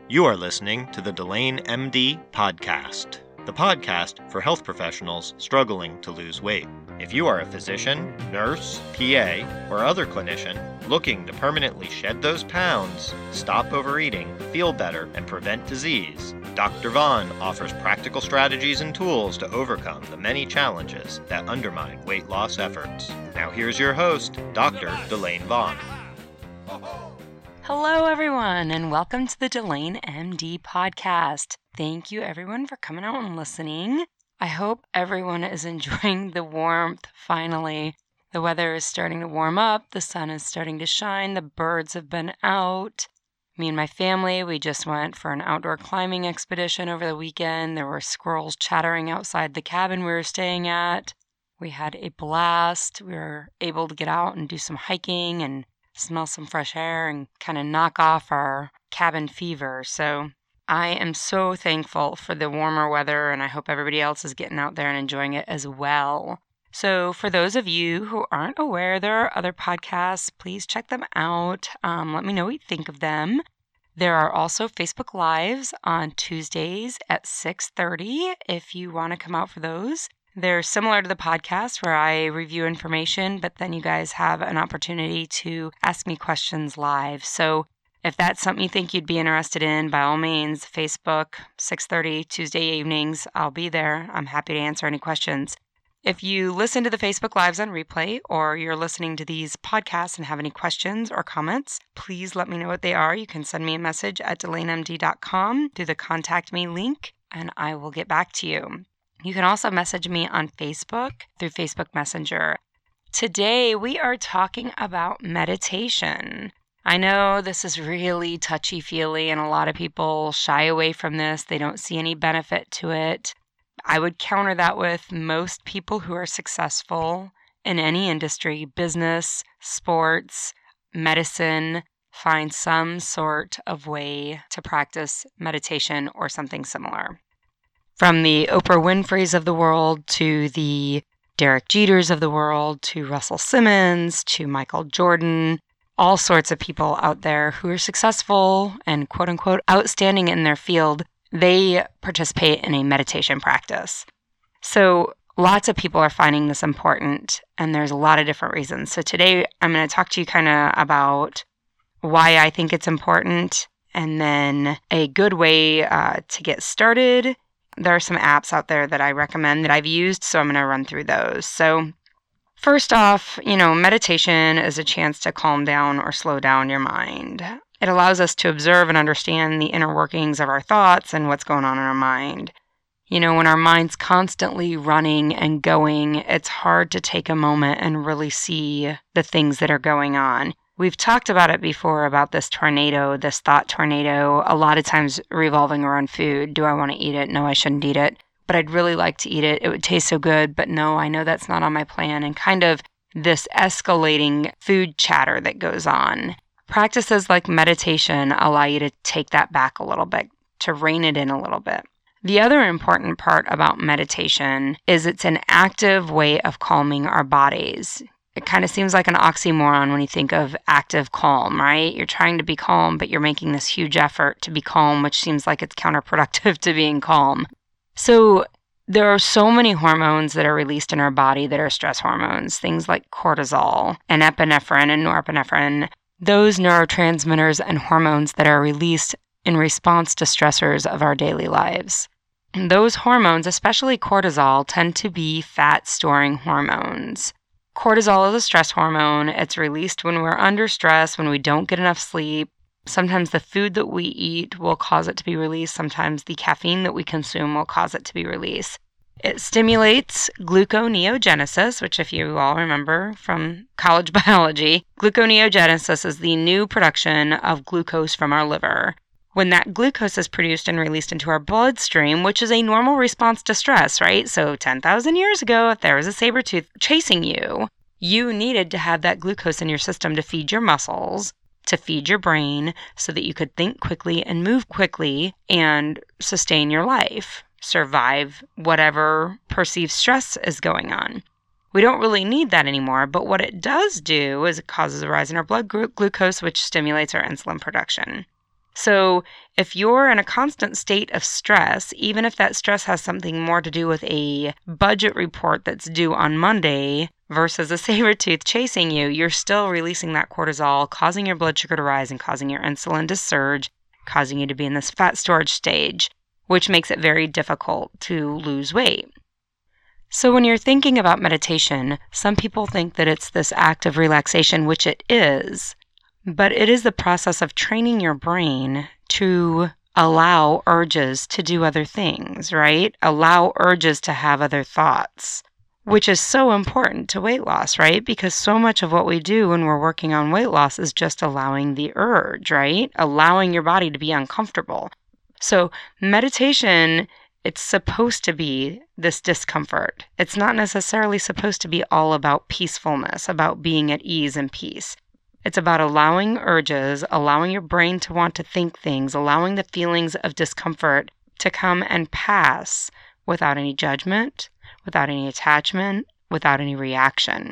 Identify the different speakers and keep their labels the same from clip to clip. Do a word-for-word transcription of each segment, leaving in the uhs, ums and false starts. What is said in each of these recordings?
Speaker 1: You are listening to the Delane M D podcast, the podcast for health professionals struggling to lose weight. If you are a physician, nurse, P A, or other clinician looking to permanently shed those pounds, stop overeating, feel better, and prevent disease, Doctor Vaughn offers practical strategies and tools to overcome the many challenges that undermine weight loss efforts. Now here's your host, Doctor Delane Vaughn.
Speaker 2: Hello, everyone, and welcome to the Delane M D podcast. Thank you, everyone, for coming out and listening. I hope everyone is enjoying the warmth, finally. The weather is starting to warm up, the sun is starting to shine, the birds have been out. Me and my family, we just went for an outdoor climbing expedition over the weekend. There were squirrels chattering outside the cabin we were staying at. We had a blast. We were able to get out and do some hiking and smell some fresh air and kind of knock off our cabin fever. So I am so thankful for the warmer weather, and I hope everybody else is getting out there and enjoying it as well. So for those of you who aren't aware, there are other podcasts. Please check them out. Um, let me know what you think of them. There are also Facebook Lives on Tuesdays at six thirty if you want to come out for those. They're similar to the podcast where I review information, but then you guys have an opportunity to ask me questions live. So if that's something you think you'd be interested in, by all means, Facebook, six thirty, Tuesday evenings, I'll be there. I'm happy to answer any questions. If you listen to the Facebook Lives on replay, or you're listening to these podcasts and have any questions or comments, please let me know what they are. You can send me a message at delane m d dot com through the Contact Me link, and I will get back to you. You can also message me on Facebook through Facebook Messenger. Today, we are talking about meditation. I know this is really touchy-feely, and a lot of people shy away from this. They don't see any benefit to it. I would counter that with most people who are successful in any industry, business, sports, medicine, find some sort of way to practice meditation or something similar. From the Oprah Winfreys of the world to the Derek Jeters of the world to Russell Simmons to Michael Jordan, all sorts of people out there who are successful and quote-unquote outstanding in their field, they participate in a meditation practice. So lots of people are finding this important, and there's a lot of different reasons. So today I'm going to talk to you kind of about why I think it's important, and then a good way uh, to get started. There are some apps out there that I recommend that I've used, so I'm going to run through those. So first off, you know, meditation is a chance to calm down or slow down your mind. It allows us to observe and understand the inner workings of our thoughts and what's going on in our mind. You know, when our mind's constantly running and going, it's hard to take a moment and really see the things that are going on. We've talked about it before, about this tornado, this thought tornado, a lot of times revolving around food. Do I want to eat it? No, I shouldn't eat it. But I'd really like to eat it. It would taste so good, but no, I know that's not on my plan. And kind of this escalating food chatter that goes on. Practices like meditation allow you to take that back a little bit, to rein it in a little bit. The other important part about meditation is it's an active way of calming our bodies. It kind of seems like an oxymoron when you think of active calm, right? You're trying to be calm, but you're making this huge effort to be calm, which seems like it's counterproductive to being calm. So there are so many hormones that are released in our body that are stress hormones, things like cortisol and epinephrine and norepinephrine, those neurotransmitters and hormones that are released in response to stressors of our daily lives. And those hormones, especially cortisol, tend to be fat-storing hormones. Cortisol is a stress hormone. It's released when we're under stress, when we don't get enough sleep. Sometimes the food that we eat will cause it to be released. Sometimes the caffeine that we consume will cause it to be released. It stimulates gluconeogenesis, which if you all remember from college biology, gluconeogenesis is the new production of glucose from our liver. When that glucose is produced and released into our bloodstream, which is a normal response to stress, right? So ten thousand years ago, if there was a saber-tooth chasing you, you needed to have that glucose in your system to feed your muscles, to feed your brain, so that you could think quickly and move quickly and sustain your life, survive whatever perceived stress is going on. We don't really need that anymore, but what it does do is it causes a rise in our blood glucose, which stimulates our insulin production. So if you're in a constant state of stress, even if that stress has something more to do with a budget report that's due on Monday versus a saber tooth chasing you, you're still releasing that cortisol, causing your blood sugar to rise and causing your insulin to surge, causing you to be in this fat storage stage, which makes it very difficult to lose weight. So when you're thinking about meditation, some people think that it's this act of relaxation, which it is, but it is the process of training your brain to allow urges to do other things, right? Allow urges to have other thoughts, which is so important to weight loss, right? Because so much of what we do when we're working on weight loss is just allowing the urge, right? Allowing your body to be uncomfortable. So meditation, it's supposed to be this discomfort. It's not necessarily supposed to be all about peacefulness, about being at ease and peace. It's about allowing urges, allowing your brain to want to think things, allowing the feelings of discomfort to come and pass without any judgment, without any attachment, without any reaction.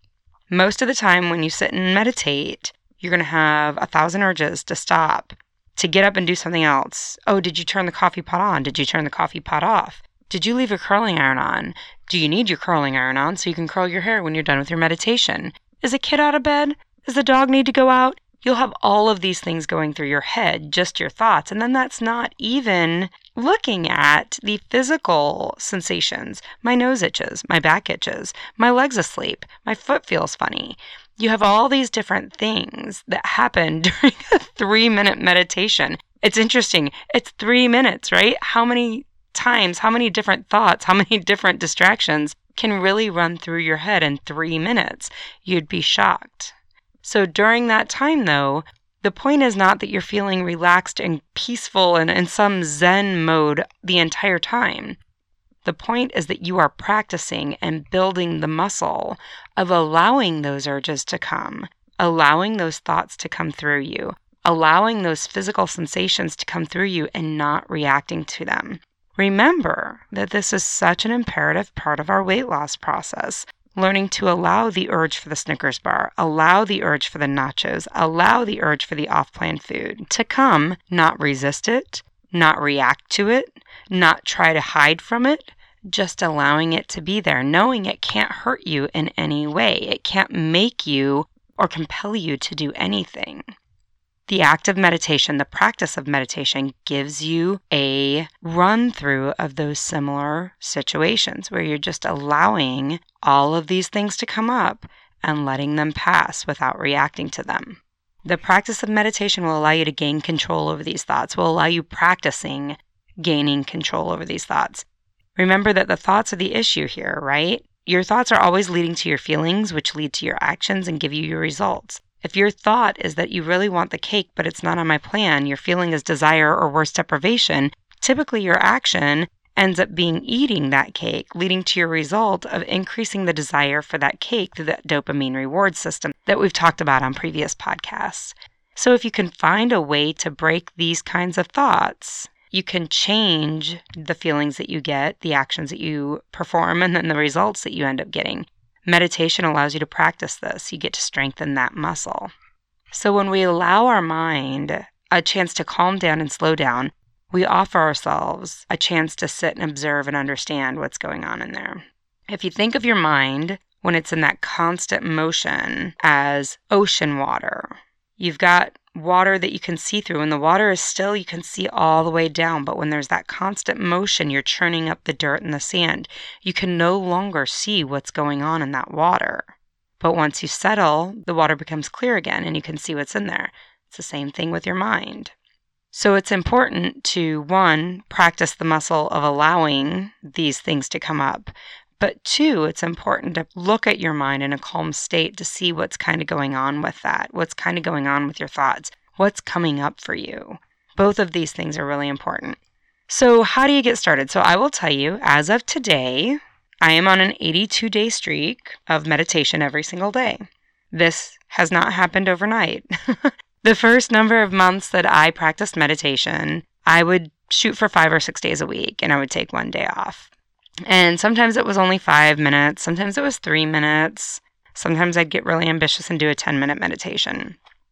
Speaker 2: Most of the time when you sit and meditate, you're going to have a thousand urges to stop, to get up and do something else. Oh, did you turn the coffee pot on? Did you turn the coffee pot off? Did you leave your curling iron on? Do you need your curling iron on so you can curl your hair when you're done with your meditation? Is a kid out of bed? Does the dog need to go out? You'll have all of these things going through your head, just your thoughts. And then that's not even looking at the physical sensations. My nose itches, my back itches, my leg's asleep, my foot feels funny. You have all these different things that happen during a three-minute meditation. It's interesting. It's three minutes, right? How many times, how many different thoughts, how many different distractions can really run through your head in three minutes? You'd be shocked. So during that time, though, the point is not that you're feeling relaxed and peaceful and in some Zen mode the entire time. The point is that you are practicing and building the muscle of allowing those urges to come, allowing those thoughts to come through you, allowing those physical sensations to come through you and not reacting to them. Remember that this is such an imperative part of our weight loss process. Learning to allow the urge for the Snickers bar, allow the urge for the nachos, allow the urge for the off-plan food to come, not resist it, not react to it, not try to hide from it, just allowing it to be there, knowing it can't hurt you in any way. It can't make you or compel you to do anything. The act of meditation, the practice of meditation, gives you a run through of those similar situations where you're just allowing all of these things to come up and letting them pass without reacting to them. The practice of meditation will allow you to gain control over these thoughts, will allow you practicing gaining control over these thoughts. Remember that the thoughts are the issue here, right? Your thoughts are always leading to your feelings, which lead to your actions and give you your results. If your thought is that you really want the cake, but it's not on my plan, your feeling is desire or worse, deprivation, typically your action ends up being eating that cake, leading to your result of increasing the desire for that cake through that dopamine reward system that we've talked about on previous podcasts. So if you can find a way to break these kinds of thoughts, you can change the feelings that you get, the actions that you perform, and then the results that you end up getting. Meditation allows you to practice this. You get to strengthen that muscle. So when we allow our mind a chance to calm down and slow down, we offer ourselves a chance to sit and observe and understand what's going on in there. If you think of your mind when it's in that constant motion as ocean water, you've got water that you can see through. When the water is still, you can see all the way down. But when there's that constant motion, you're churning up the dirt and the sand. You can no longer see what's going on in that water. But once you settle, the water becomes clear again and you can see what's in there. It's the same thing with your mind. So it's important to, one, practice the muscle of allowing these things to come up. But two, it's important to look at your mind in a calm state to see what's kind of going on with that, what's kind of going on with your thoughts, what's coming up for you. Both of these things are really important. So how do you get started? So I will tell you, as of today, I am on an eighty-two day streak of meditation every single day. This has not happened overnight. The first number of months that I practiced meditation, I would shoot for five or six days a week and I would take one day off. And sometimes it was only five minutes. Sometimes it was three minutes. Sometimes I'd get really ambitious and do a ten minute meditation.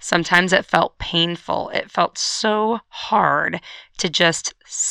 Speaker 2: Sometimes it felt painful. It felt so hard to just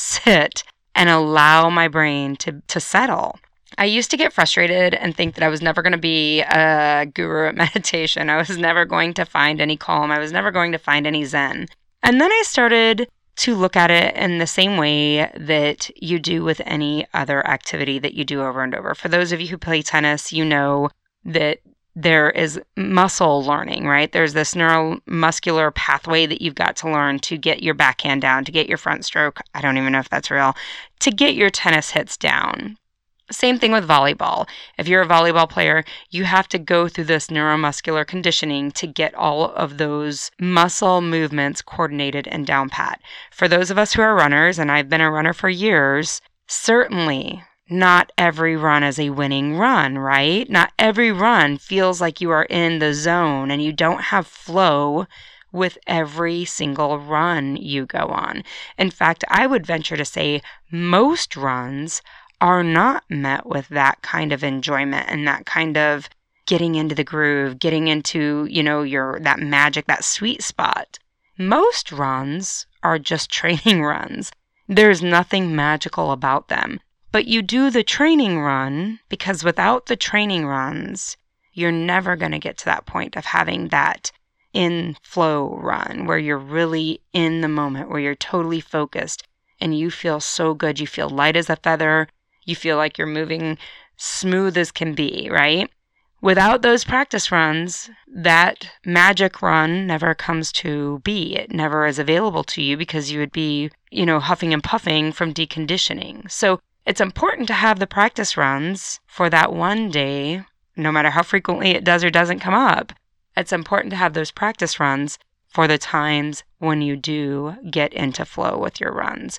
Speaker 2: sit and allow my brain to, to settle. I used to get frustrated and think that I was never going to be a guru at meditation. I was never going to find any calm. I was never going to find any zen. And then I started to look at it in the same way that you do with any other activity that you do over and over. For those of you who play tennis, you know that there is muscle learning, right? There's this neuromuscular pathway that you've got to learn to get your backhand down, to get your front stroke. I don't even know if that's real, to get your tennis hits down. Same thing with volleyball. If you're a volleyball player, you have to go through this neuromuscular conditioning to get all of those muscle movements coordinated and down pat. For those of us who are runners, and I've been a runner for years, certainly not every run is a winning run, right? Not every run feels like you are in the zone and you don't have flow with every single run you go on. In fact, I would venture to say most runs are not met with that kind of enjoyment and that kind of getting into the groove, getting into, you know, your that magic, that sweet spot. Most runs are just training runs. There's nothing magical about them. But you do the training run because without the training runs, you're never going to get to that point of having that in flow run where you're really in the moment, where you're totally focused and you feel so good. You feel light as a feather. You feel like you're moving smooth as can be, right? Without those practice runs, that magic run never comes to be. It never is available to you because you would be, you know, huffing and puffing from deconditioning. So it's important to have the practice runs for that one day, no matter how frequently it does or doesn't come up. It's important to have those practice runs for the times when you do get into flow with your runs.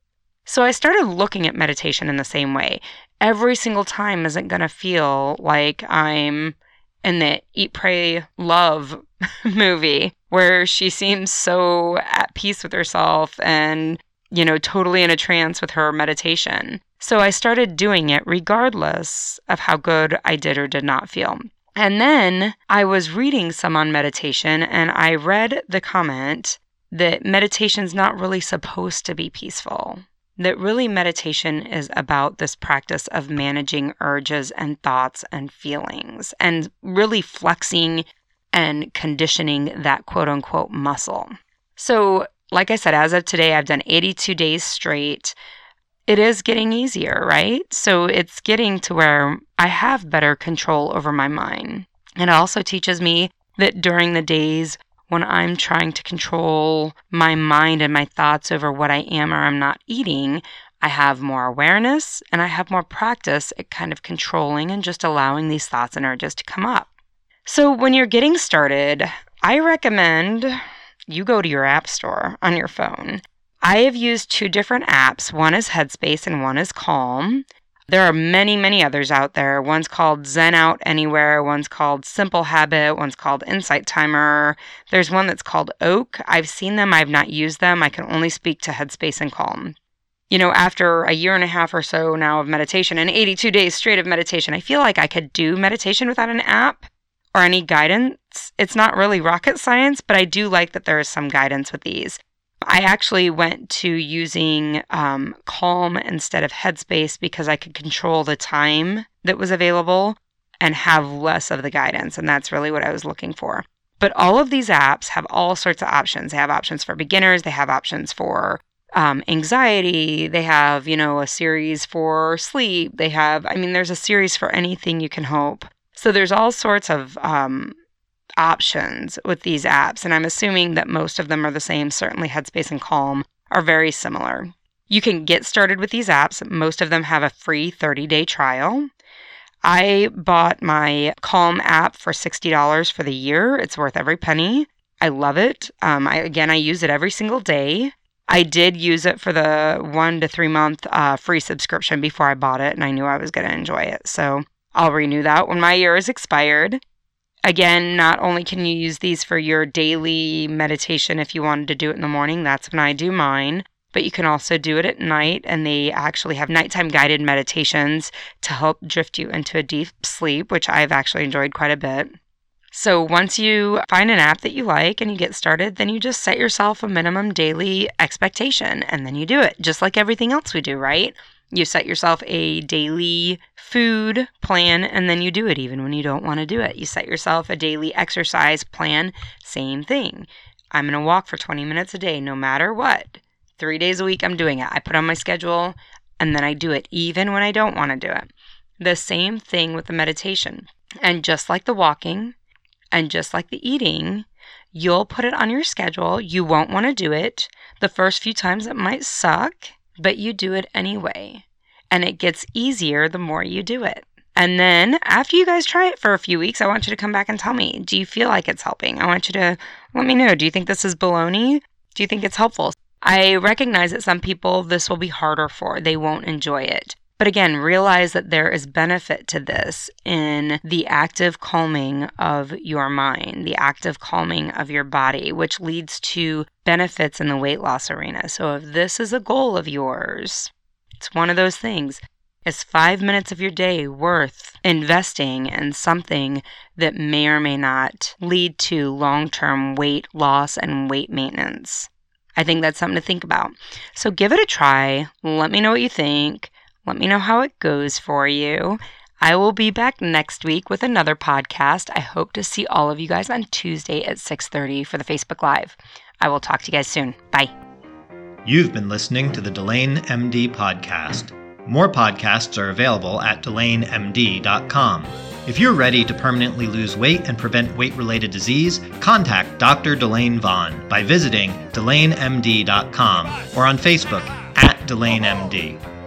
Speaker 2: So I started looking at meditation in the same way. Every single time isn't going to feel like I'm in the Eat, Pray, Love movie where she seems so at peace with herself and, you know, totally in a trance with her meditation. So I started doing it regardless of how good I did or did not feel. And then I was reading some on meditation and I read the comment that meditation's not really supposed to be peaceful. That really meditation is about this practice of managing urges and thoughts and feelings and really flexing and conditioning that quote unquote muscle. So like I said, as of today, I've done eighty-two days straight. It is getting easier, right? So it's getting to where I have better control over my mind. And it also teaches me that during the days when I'm trying to control my mind and my thoughts over what I am or I'm not eating, I have more awareness and I have more practice at kind of controlling and just allowing these thoughts and urges to come up. So when you're getting started, I recommend you go to your app store on your phone. I have used two different apps. One is Headspace and one is Calm. There are many, many others out there. One's called Zen Out Anywhere. One's called Simple Habit. One's called Insight Timer. There's one that's called Oak. I've seen them. I've not used them. I can only speak to Headspace and Calm. You know, after a year and a half or so now of meditation and eighty-two days straight of meditation, I feel like I could do meditation without an app or any guidance. It's not really rocket science, but I do like that there is some guidance with these. I actually went to using um, Calm instead of Headspace because I could control the time that was available and have less of the guidance. And that's really what I was looking for. But all of these apps have all sorts of options. They have options for beginners. They have options for um, anxiety. They have, you know, a series for sleep. They have, I mean, there's a series for anything you can hope. So there's all sorts of um options with these apps, and I'm assuming that most of them are the same. Certainly Headspace and Calm are very similar. You can get started with these apps. Most of them have a free thirty-day trial. I bought my Calm app for sixty dollars for the year. It's worth every penny. I love it. Um, I, again, I use it every single day. I did use it for the one to three month uh, free subscription before I bought it, and I knew I was going to enjoy it. So I'll renew that when my year is expired. Again, not only can you use these for your daily meditation if you wanted to do it in the morning, that's when I do mine, but you can also do it at night, and they actually have nighttime guided meditations to help drift you into a deep sleep, which I've actually enjoyed quite a bit. So once you find an app that you like and you get started, then you just set yourself a minimum daily expectation and then you do it, just like everything else we do, right? You set yourself a daily food plan and then you do it even when you don't want to do it. You set yourself a daily exercise plan, same thing. I'm going to walk for twenty minutes a day, no matter what. Three days a week, I'm doing it. I put on my schedule and then I do it, even when I don't want to do it. The same thing with the meditation. And just like the walking and just like the eating, you'll put it on your schedule. You won't want to do it. The first few times it might suck, but you do it anyway. And it gets easier the more you do it. And then after you guys try it for a few weeks, I want you to come back and tell me, do you feel like it's helping? I want you to let me know. Do you think this is baloney? Do you think it's helpful? I recognize that some people this will be harder for. They won't enjoy it. But again, realize that there is benefit to this in the active calming of your mind, the active calming of your body, which leads to benefits in the weight loss arena. So if this is a goal of yours, it's one of those things. Is five minutes of your day worth investing in something that may or may not lead to long-term weight loss and weight maintenance? I think that's something to think about. So give it a try. Let me know what you think. Let me know how it goes for you. I will be back next week with another podcast. I hope to see all of you guys on Tuesday at six thirty for the Facebook Live. I will talk to you guys soon. Bye.
Speaker 1: You've been listening to the Delane M D podcast. More podcasts are available at delane m d dot com. If you're ready to permanently lose weight and prevent weight-related disease, contact Doctor Delane Vaughn by visiting delane m d dot com or on Facebook at Delane M D.